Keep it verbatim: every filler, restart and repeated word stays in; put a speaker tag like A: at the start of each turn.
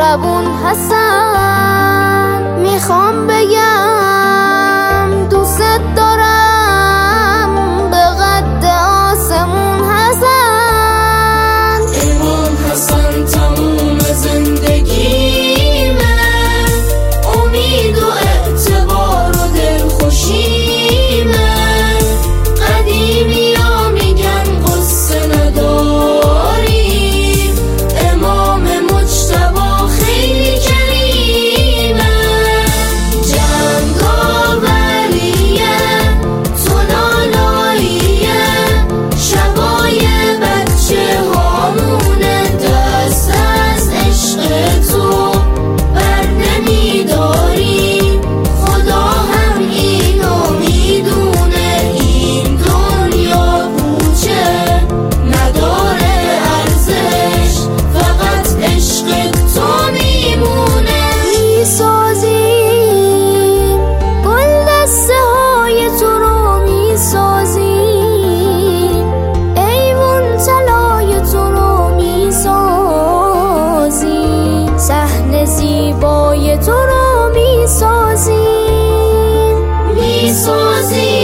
A: زبون حسن، میخوام بگم دوست دارم به قد آسمون حسن.
B: امام حسن تموم زندگی من، امید و اعتبار و دلخوشی من. قدیمی ها میگن قصه نداریم، امام مجتبی خیلی کریمه. جنگاوریه تو لالاییه، شبای بچه هامونه. دست از عشق تو بر نمیداریم، خدا هم اینو میدونه. این دنیا پوچه نداره ارزش، فقط عشق تو میمونه.
A: میسازیم گل دسته های تو رو میسازیم، ایوون طلای تو رو میسازیم، صحنه زیبای تو رو میسازیم.
B: میسازی